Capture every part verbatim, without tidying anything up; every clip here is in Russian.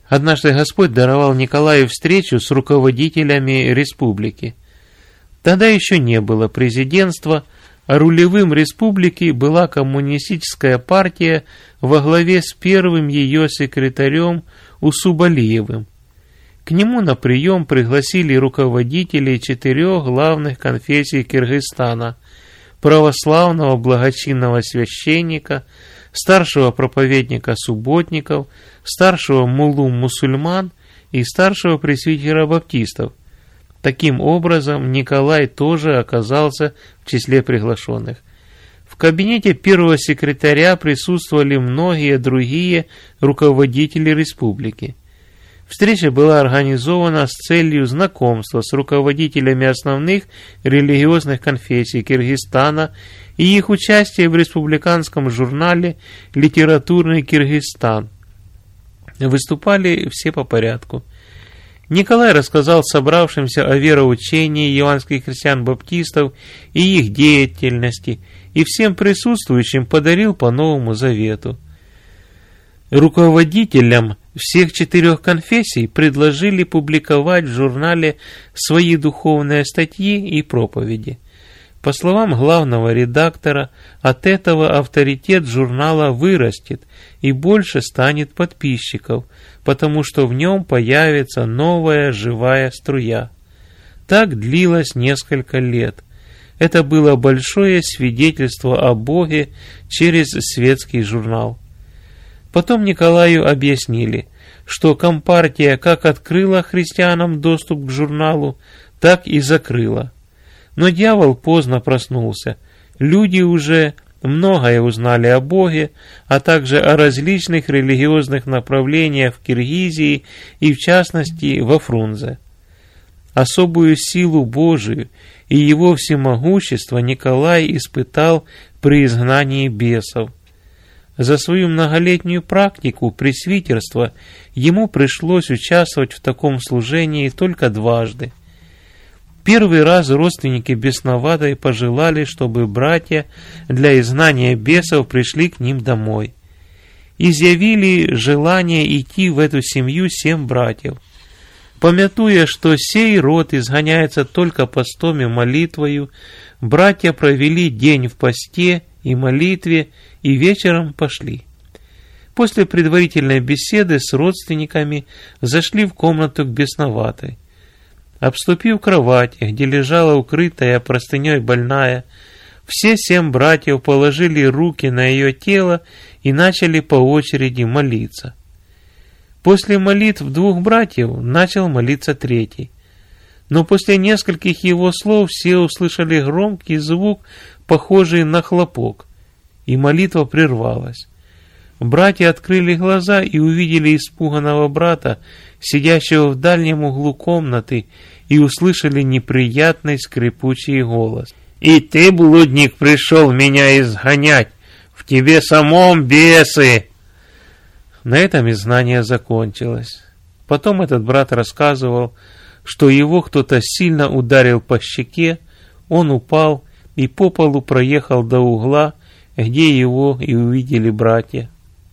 Однажды Господь даровал Николаю встречу с руководителями республики. Тогда еще не было президентства, а рулевым республики была коммунистическая партия во главе с первым ее секретарем Усубалиевым. К нему на прием пригласили руководителей четырех главных конфессий Киргизстана: православного благочинного священника, старшего проповедника субботников, старшего муллу мусульман и старшего пресвитера баптистов. Таким образом, Николай тоже оказался в числе приглашенных. В кабинете первого секретаря присутствовали многие другие руководители республики. Встреча была организована с целью знакомства с руководителями основных религиозных конфессий Киргизстана и их участия в республиканском журнале «Литературный Киргизстан». Выступали все по порядку. Николай рассказал собравшимся о вероучении яванских христиан-баптистов и их деятельности, и всем присутствующим подарил по Новому Завету. Руководителям всех четырех конфессий предложили публиковать в журнале свои духовные статьи и проповеди. По словам главного редактора, от этого авторитет журнала вырастет и больше станет подписчиков, потому что в нем появится новая живая струя. Так длилось несколько лет. Это было большое свидетельство о Боге через светский журнал. Потом Николаю объяснили, что Компартия как открыла христианам доступ к журналу, так и закрыла. Но дьявол поздно проснулся. Люди уже многое узнали о Боге, а также о различных религиозных направлениях в Киргизии и, в частности, во Фрунзе. Особую силу Божию и его всемогущество Николай испытал при изгнании бесов. За свою многолетнюю практику пресвитерства ему пришлось участвовать в таком служении только дважды. Первый раз родственники бесноватой пожелали, чтобы братья для изгнания бесов пришли к ним домой. Изъявили желание идти в эту семью семь братьев. Помятуя, что сей род изгоняется только постом и молитвою, братья провели день в посте и молитве и вечером пошли. После предварительной беседы с родственниками зашли в комнату к бесноватой. Обступив кровать, где лежала укрытая простыней больная, все семь братьев положили руки на ее тело и начали по очереди молиться. После молитв двух братьев начал молиться третий. Но после нескольких его слов все услышали громкий звук, похожий на хлопок, и молитва прервалась. Братья открыли глаза и увидели испуганного брата, сидящего в дальнем углу комнаты, и услышали неприятный скрипучий голос. «И ты, блудник, пришел меня изгонять! В тебе самом бесы!» На этом изгнание закончилось. Потом этот брат рассказывал, что его кто-то сильно ударил по щеке, он упал и по полу проехал до угла, где его и увидели братья.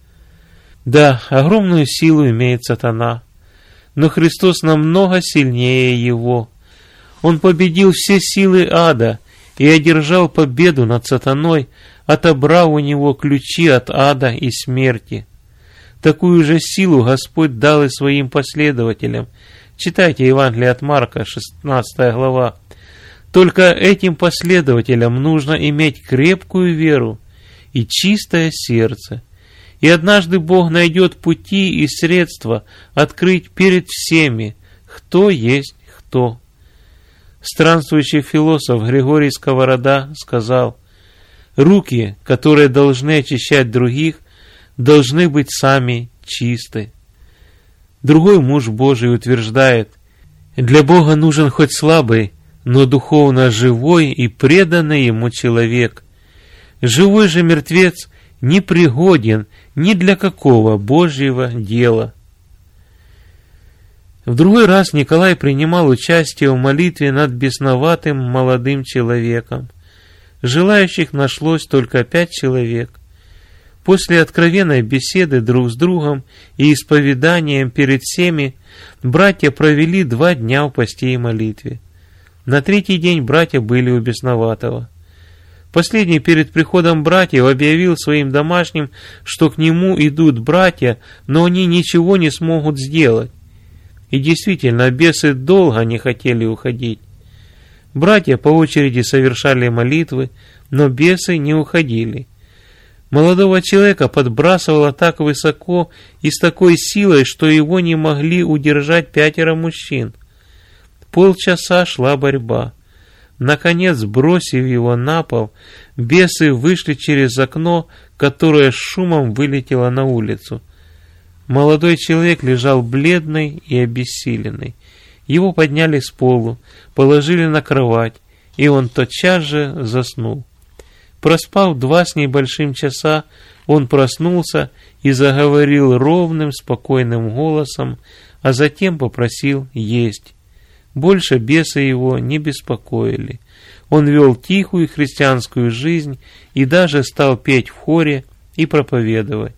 Да, огромную силу имеет сатана, но Христос намного сильнее его. Он победил все силы ада и одержал победу над сатаной, отобрав у него ключи от ада и смерти. Такую же силу Господь дал и своим последователям. Читайте Евангелие от Марка, шестнадцатая глава. Только этим последователям нужно иметь крепкую веру и чистое сердце. И однажды Бог найдет пути и средства открыть перед всеми, кто есть кто. Странствующий философ Григорий Сковорода сказал: «Руки, которые должны очищать других, должны быть сами чисты». Другой муж Божий утверждает: «Для Бога нужен хоть слабый, но духовно живой и преданный ему человек. Живой же мертвец непригоден ни для какого Божьего дела». В другой раз Николай принимал участие в молитве над бесноватым молодым человеком. Желающих нашлось только пять человек. После откровенной беседы друг с другом и исповеданием перед всеми, братья провели два дня в посте и молитве. На третий день братья были у бесноватого. Последний перед приходом братьев объявил своим домашним, что к нему идут братья, но они ничего не смогут сделать. И действительно, бесы долго не хотели уходить. Братья по очереди совершали молитвы, но бесы не уходили. Молодого человека подбрасывало так высоко и с такой силой, что его не могли удержать пятеро мужчин. Полчаса шла борьба. Наконец, бросив его на пол, бесы вышли через окно, которое с шумом вылетело на улицу. Молодой человек лежал бледный и обессиленный. Его подняли с полу, положили на кровать, и он тотчас же заснул. Проспав два с небольшим часа, он проснулся и заговорил ровным, спокойным голосом, а затем попросил есть. Больше бесы его не беспокоили. Он вел тихую христианскую жизнь и даже стал петь в хоре и проповедовать.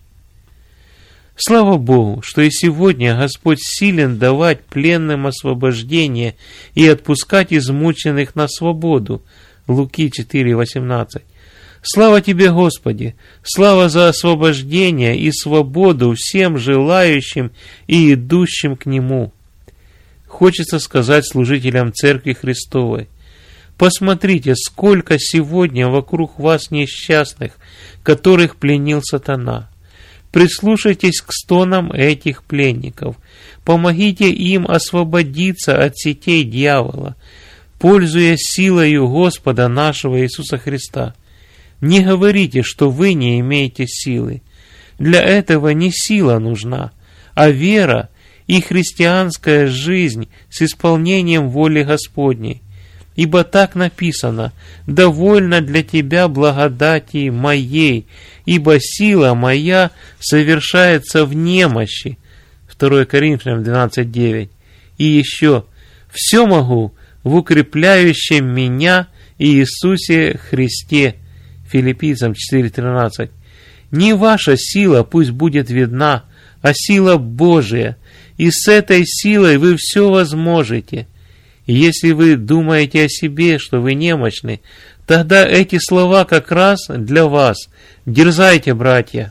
Слава Богу, что и сегодня Господь силен давать пленным освобождение и отпускать измученных на свободу. Луки четыре восемнадцать. Слава Тебе, Господи! Слава за освобождение и свободу всем желающим и идущим к Нему. Хочется сказать служителям Церкви Христовой: посмотрите, сколько сегодня вокруг вас несчастных, которых пленил сатана. Прислушайтесь к стонам этих пленников. Помогите им освободиться от сетей дьявола, пользуясь силою Господа нашего Иисуса Христа. Не говорите, что вы не имеете силы. Для этого не сила нужна, а вера и христианская жизнь с исполнением воли Господней. Ибо так написано: «Довольно для тебя благодати моей, ибо сила моя совершается в немощи». второе Коринфянам двенадцать девять. И еще: «Все могу в укрепляющем меня Иисусе Христе». Филиппийцам четыре тринадцать. Не ваша сила пусть будет видна, а сила Божия, и с этой силой вы все возможете. И если вы думаете о себе, что вы немощны, тогда эти слова как раз для вас. Дерзайте, братья.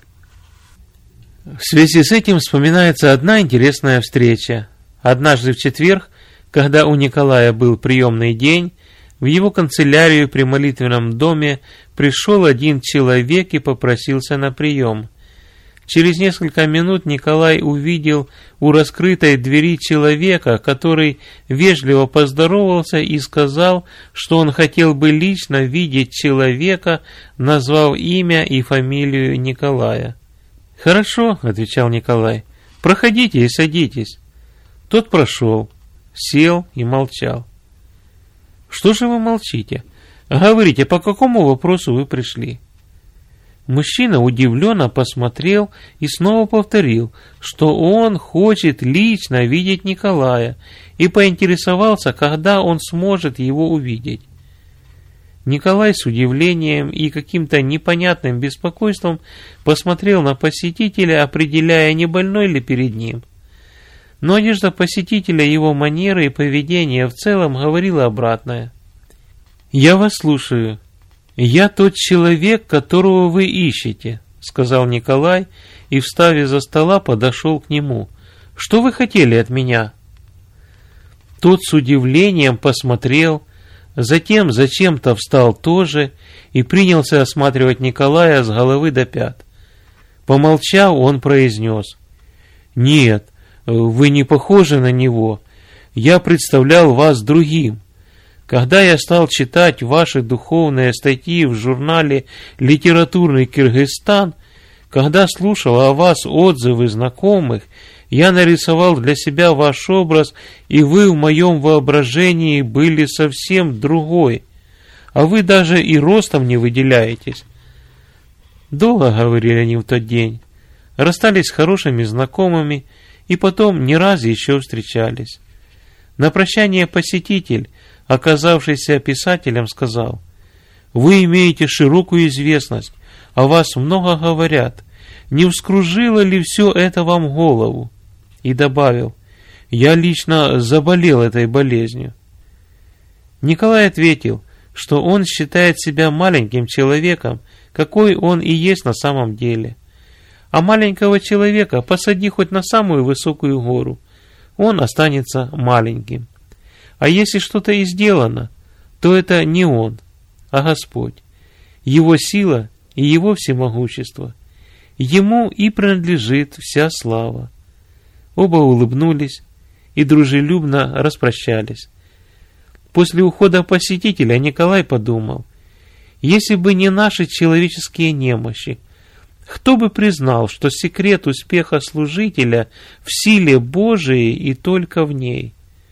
В связи с этим вспоминается одна интересная встреча. Однажды в четверг, когда у Николая был приемный день, в его канцелярию при молитвенном доме пришел один человек и попросился на прием. Через несколько минут Николай увидел у раскрытой двери человека, который вежливо поздоровался и сказал, что он хотел бы лично видеть человека, назвав имя и фамилию Николая. «Хорошо», — отвечал Николай, — «проходите и садитесь». Тот прошел, сел и молчал. «Что же вы молчите? Говорите, по какому вопросу вы пришли?» Мужчина удивленно посмотрел и снова повторил, что он хочет лично видеть Николая, и поинтересовался, когда он сможет его увидеть. Николай с удивлением и каким-то непонятным беспокойством посмотрел на посетителя, определяя, не больной ли перед ним. Но одежда посетителя, его манеры и поведение в целом говорило обратное. «Я вас слушаю. Я тот человек, которого вы ищете», — сказал Николай и, встав из-за стола, подошел к нему. «Что вы хотели от меня?» Тот с удивлением посмотрел, затем зачем-то встал тоже и принялся осматривать Николая с головы до пят. Помолчав, он произнес: «Нет, вы не похожи на него. Я представлял вас другим. Когда я стал читать ваши духовные статьи в журнале «Литературный Кыргызстан», когда слушал о вас отзывы знакомых, я нарисовал для себя ваш образ, и вы в моем воображении были совсем другой, а вы даже и ростом не выделяетесь». Долго говорили они в тот день, расстались с хорошими знакомыми, и потом не раз еще встречались. На прощание посетитель, оказавшийся писателем, сказал: «Вы имеете широкую известность, о вас много говорят. Не вскружило ли все это вам голову? И добавил: я лично заболел этой болезнью. Николай ответил, что он считает себя маленьким человеком, какой он и есть на самом деле. А маленького человека посади хоть на самую высокую гору, он останется маленьким. А если что-то и сделано, то это не он, а Господь, Его сила и Его всемогущество. Ему и принадлежит вся слава. Оба улыбнулись и дружелюбно распрощались. После ухода посетителя Николай подумал: если бы не наши человеческие немощи, кто бы признал, что секрет успеха служителя в силе Божией и только в ней?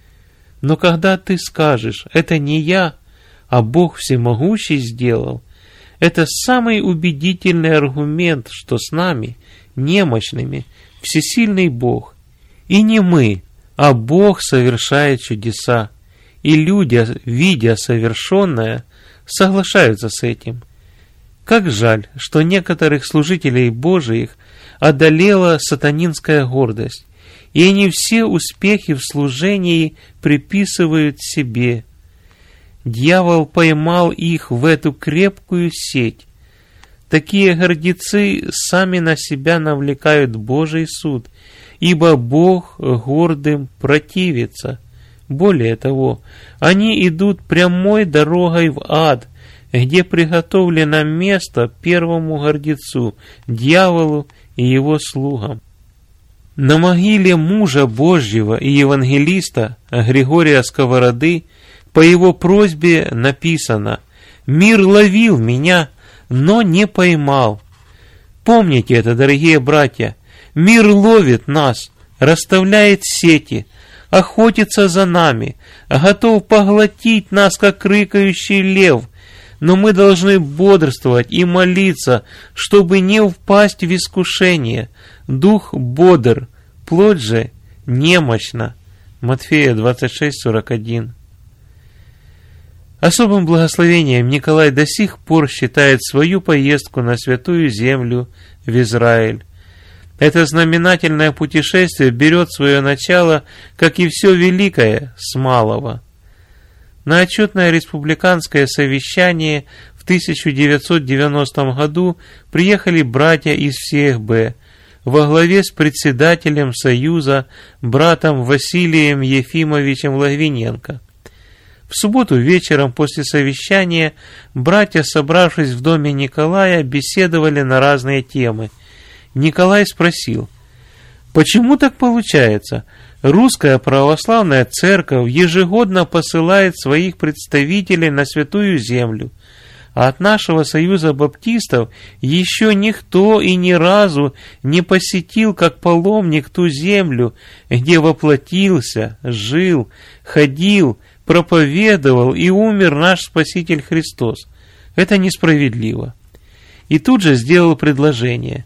Но когда ты скажешь: это не я, а Бог всемогущий сделал, это самый убедительный аргумент, что с нами, немощными, всесильный Бог. И не мы, а Бог совершает чудеса. И люди, видя совершенное, соглашаются с этим. Как жаль, что некоторых служителей Божиих одолела сатанинская гордость, и они все успехи в служении приписывают себе. Дьявол поймал их в эту крепкую сеть. Такие гордецы сами на себя навлекают Божий суд, ибо Бог гордым противится. Более того, они идут прямой дорогой в ад, где приготовлено место первому гордецу, дьяволу и его слугам. На могиле мужа Божьего и евангелиста Григория Сковороды по его просьбе написано: «Мир ловил меня, но не поймал». Помните это, дорогие братья, мир ловит нас, расставляет сети, охотится за нами, готов поглотить нас, как рыкающий лев, но мы должны бодрствовать и молиться, чтобы не впасть в искушение. Дух бодр, плоть же немощна. Матфея двадцать шесть сорок один. Особым благословением Николай до сих пор считает свою поездку на Святую Землю в Израиль. Это знаменательное путешествие берет свое начало, как и все великое, с малого. На отчетное республиканское совещание в тысяча девятьсот девяностом году приехали братья из всех Б во главе с председателем Союза, братом Василием Ефимовичем Логвиненко. В субботу вечером после совещания братья, собравшись в доме Николая, беседовали на разные темы. Николай спросил: почему так получается? Русская православная церковь ежегодно посылает своих представителей на Святую Землю, а от нашего союза баптистов еще никто и ни разу не посетил как паломник ту землю, где воплотился, жил, ходил, проповедовал и умер наш Спаситель Христос. Это несправедливо. И тут же сделал предложение.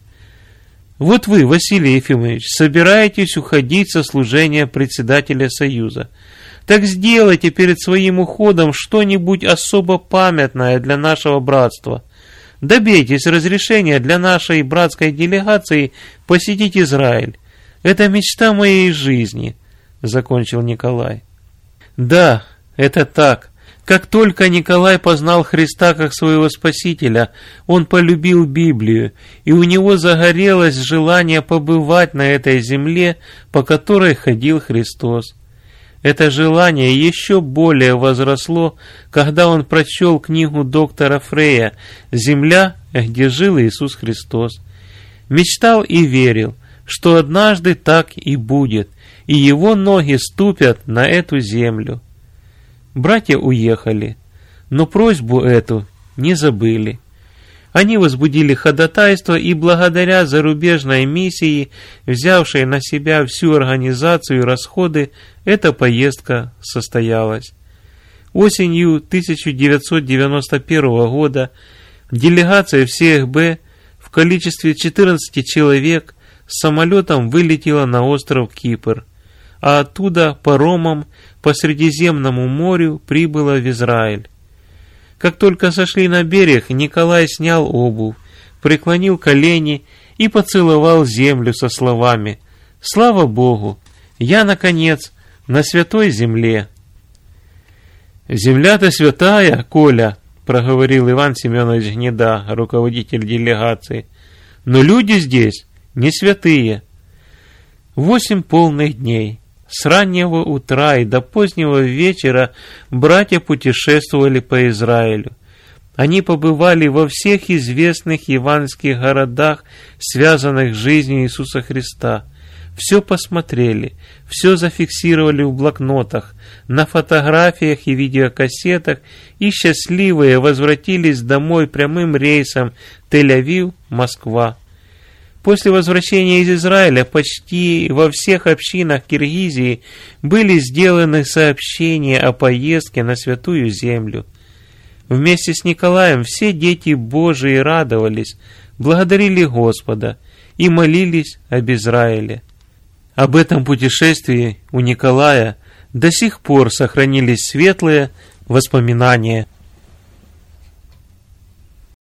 Вот вы, Василий Ефимович, собираетесь уходить со служения председателя Союза. Так сделайте перед своим уходом что-нибудь особо памятное для нашего братства. Добейтесь разрешения для нашей братской делегации посетить Израиль. Это мечта моей жизни, закончил Николай. Да, это так. Как только Николай познал Христа как своего Спасителя, он полюбил Библию, и у него загорелось желание побывать на этой земле, по которой ходил Христос. Это желание еще более возросло, когда он прочел книгу доктора Фрея «Земля, где жил Иисус Христос». Мечтал и верил, что однажды так и будет, и его ноги ступят на эту землю. Братья уехали, но просьбу эту не забыли. Они возбудили ходатайство, и благодаря зарубежной миссии, взявшей на себя всю организацию и расходы, эта поездка состоялась. Осенью тысяча девятьсот девяносто первого года делегация всех Б в количестве четырнадцати человек с самолетом вылетела на остров Кипр, а оттуда паромом по Средиземному морю прибыла в Израиль. Как только сошли на берег, Николай снял обувь, преклонил колени и поцеловал землю со словами: «Слава Богу! Я, наконец, на святой земле». «Земля-то святая, Коля», — проговорил Иван Семенович Гнеда, руководитель делегации, «но люди здесь не святые». Восемь полных дней, с раннего утра и до позднего вечера, братья путешествовали по Израилю. Они побывали во всех известных евангельских городах, связанных с жизнью Иисуса Христа. Все посмотрели, все зафиксировали в блокнотах, на фотографиях и видеокассетах, и счастливые возвратились домой прямым рейсом Тель-Авив, Москва. После возвращения из Израиля почти во всех общинах Киргизии были сделаны сообщения о поездке на Святую Землю. Вместе с Николаем все дети Божии радовались, благодарили Господа и молились об Израиле. Об этом путешествии у Николая до сих пор сохранились светлые воспоминания.